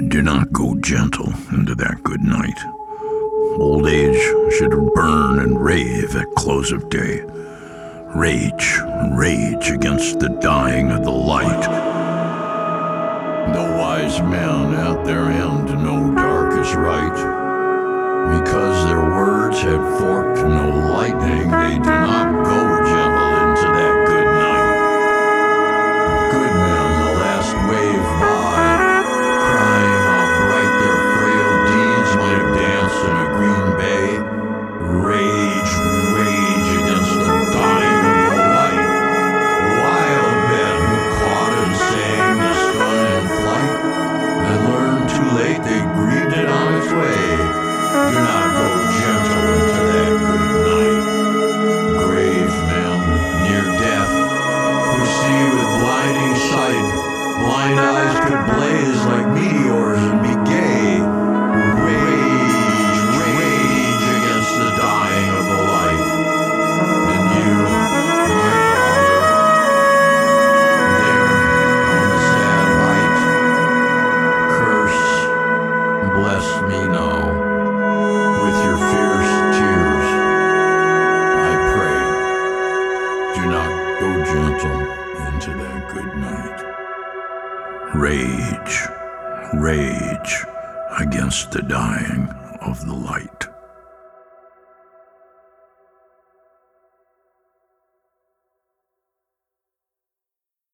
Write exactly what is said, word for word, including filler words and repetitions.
Do not go gentle into that good night. Old age should burn and rave at close of day. Rage, rage against the dying of the light. The wise men at their end know dark is right. Because their words had forked no lightning, they do not go gentle into that good night. Good men, the last wave by, crying how bright their frail deeds might have danced in a green bay. Rage, rage against the dying of the light. Wild men who caught and sang the sun in flight, and learned too late they grieved it on its way. Do not go gentle into that good night. Grave men near death, who see with blinding sight, blind eyes could blaze like meteors and be gay. Rage, rage against the dying of the light. And you, my father, there on the sad light, curse, bless me now. With your fierce tears, I pray, do not go gentle into that good night. Rage, rage against the dying of the light.